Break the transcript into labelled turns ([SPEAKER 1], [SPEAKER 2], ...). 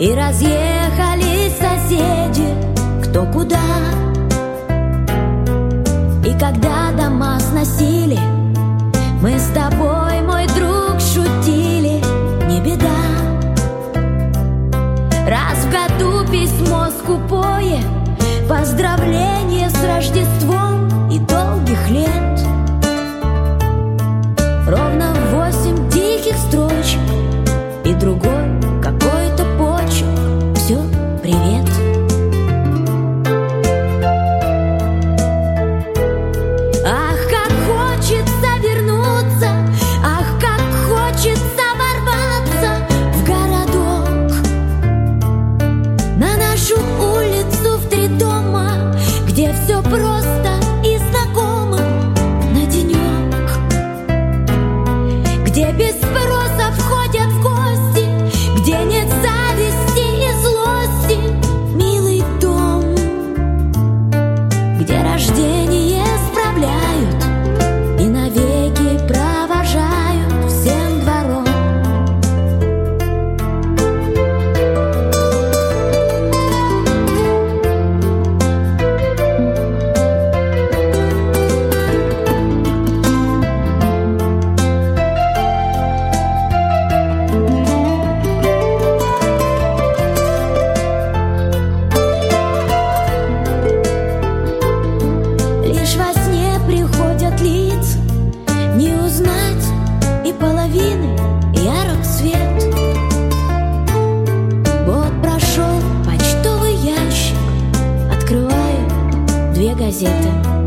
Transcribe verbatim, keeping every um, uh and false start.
[SPEAKER 1] И разъехались соседи кто куда. И когда дома сносили, мы с тобой, мой друг, шутили, не беда. Раз в году письмо скупое, поздравление с Рождеством и долгих лет. Ровно восемь тихих строчек и другой какой-то почерк. Все, привет. Ах, как хочется вернуться, ах, как хочется ворваться в городок, на нашу улицу в три дома, где все просто и знакомо, на денек, где без спроса входят в гости, где нет зависти и злости, милый дом, где рождение справляют и навеки провожают всем двором. Лишь во сне приходят лица, не узнать и половины ярок свет. Год прошел, почтовый ящик, открываю две газеты.